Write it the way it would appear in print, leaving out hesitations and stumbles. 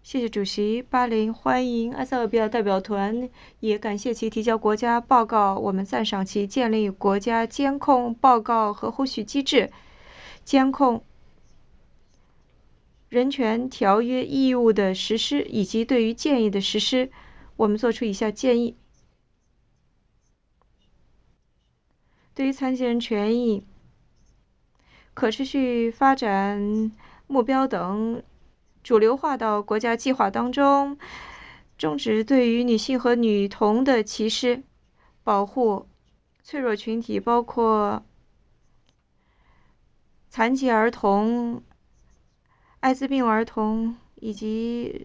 谢谢主席。巴林欢迎埃塞俄比亚代表团，也感谢其提交国家报告。我们赞赏其建立国家监控报告和后续机制，监控人权条约义务的实施以及对于建议的实施。我们做出以下建议：对于残疾人权益、可持续发展目标等主流化到国家计划当中，终止对于女性和女童的歧视，保护脆弱群体，包括残疾儿童、艾滋病儿童以及